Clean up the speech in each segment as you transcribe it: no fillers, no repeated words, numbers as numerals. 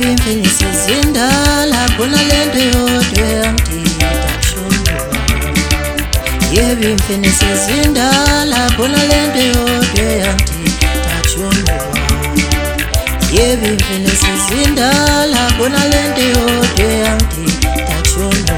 Yebimfini sizindala khona lento yodwa yangidida kushona. Yebimfini sizindala khona lento yodwa yangidida kushona. Yebimfini sizindala khona lento yodwa yangidida kushona.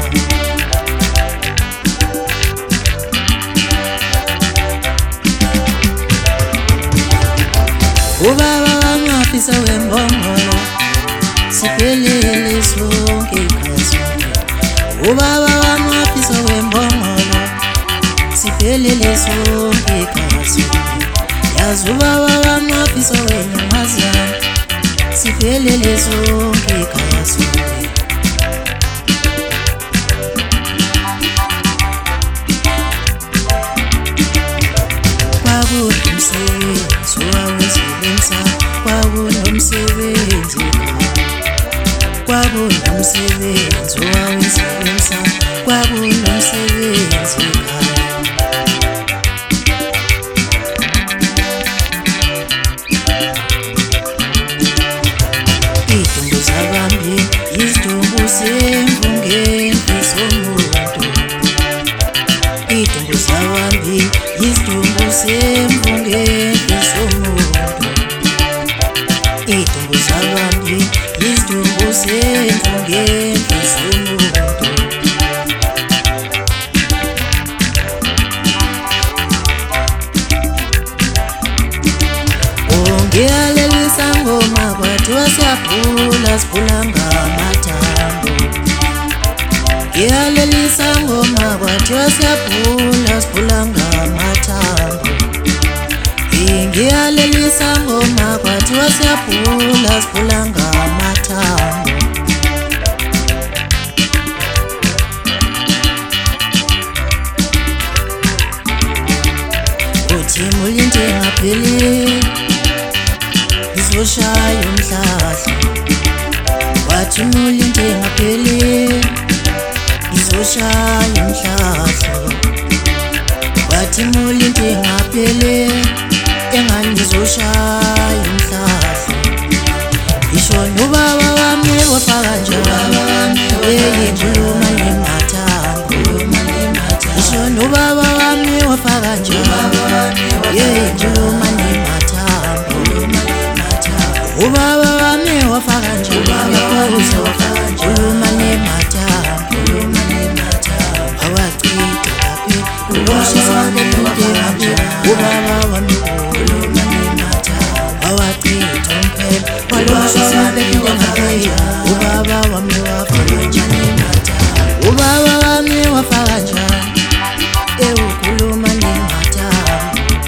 Ubaba wami wafisa wembongolo siphelele sonke ikhasi. Ubaba wami wafisa wembongolo siphelele sonke ikhasi. Yazi ubaba wami wafisa wenyamazana siphelele sonke ikhasi. Kwakunomsebenzi owawenza kwakunomsebenzi idumbu zabambi yizidumbu semvungeni somuntu. Idumbu zabambi yizidumbu semvungeni somuntu. Idumbu zabambi yizidumbu semvungeni somuntu. Ngiyalelisa ngoma kwathiwa siyaphula siphula ngamathambo. Ngiyalelisa ngoma kwathiwa siyaphula siphula ngamathambo. Ngiyalelisa ngoma kwathiwa siyaphula siphula ngamathambo. Uthi mulinde ngapheli ngizoshaya umhlahla. Wathi mulinde ngapheli ngizoshaya umhlahla. Wathi mulinde ngapheli engani ngizoshaya umhlahla. Ngisho nobaba wami wafaka njalo ngikhuluma ngemathambo. Ngisho nobaba wami wafaka njalo ngikhuluma ngemathambo. Ubaba wami wafaka njalo ngikhuluma ngemathambo. Awachitha laphi uloshisa ngephinde laphi. Ubaba wami ukhuluma ngemathambo. Awachitha umphela waloshisa ngephinde laphi. Ubaba wami wafaka njalo ngemathambo. Ubaba wami wafaka njalo ukhuluma ngemathambo.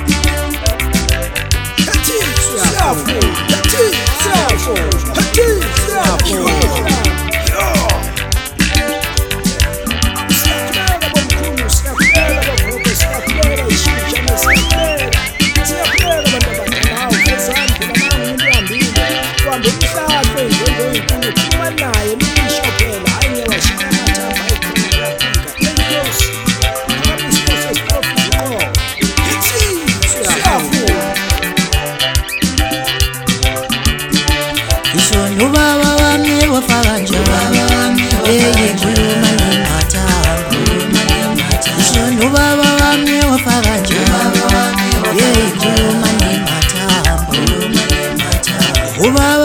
Ubaba wami wafaka njalo ngikhuluma ngemathambo. Ngisho nobaba wami wafaka njalo ngikhuluma ngemathambo. Ubaba